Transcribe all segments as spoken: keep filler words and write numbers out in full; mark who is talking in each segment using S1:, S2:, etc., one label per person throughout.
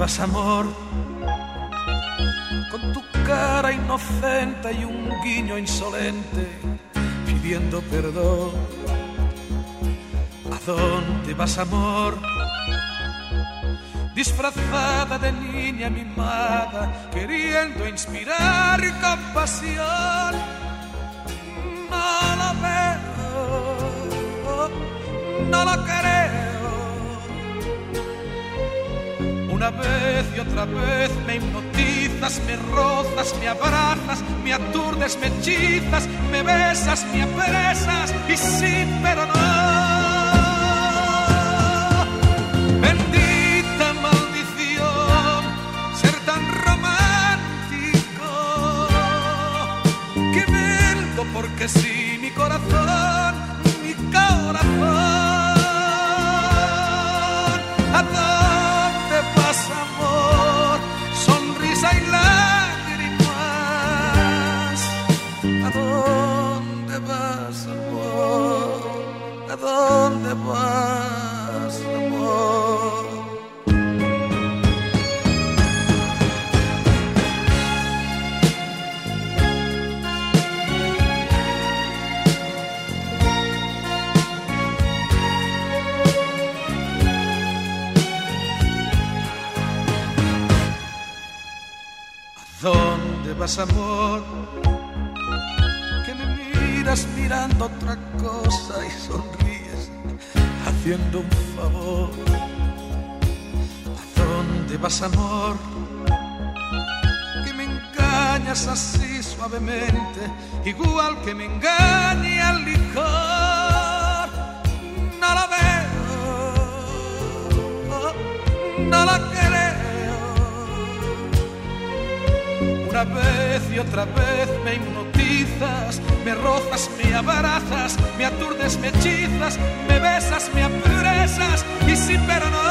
S1: vas, amor? Con tu cara inocente y un guiño insolente, pidiendo perdón. ¿A dónde vas, amor? Disfrazada de niña mimada, queriendo inspirar compasión. No lo veo, no lo creo. Una vez y otra vez me hipnotizas, me rozas, me abrazas, me aturdes, me hechizas, me besas, me apresas, y sí, pero no. Bendita maldición, ser tan romántico, que vengo porque sí, mi corazón, mi corazón. ¿A dónde vas, amor? Sonrisa y lágrimas. ¿A dónde vas, amor? ¿A dónde vas, amor? ¿Dónde vas, amor? Que me miras mirando otra cosa y sonríes haciendo un favor. ¿A dónde vas, amor? Que me engañas así suavemente, igual que me engaña el licor. No lo veo, no lo creo. Una vez y otra vez me hipnotizas, me rozas, me abrazas, me aturdes, me hechizas, me besas, me apresas, y sí, pero no.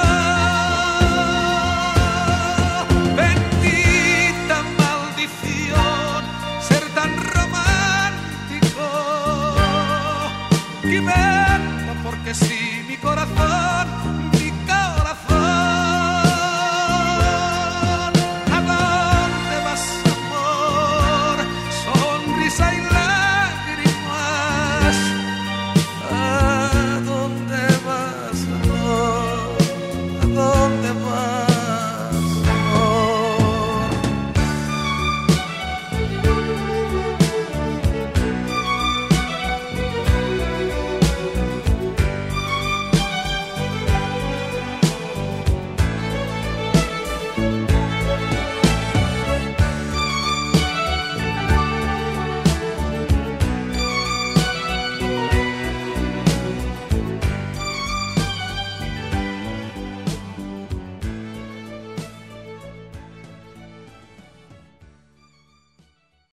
S1: Bendita maldición, ser tan romántico, que vengo porque sí, mi corazón,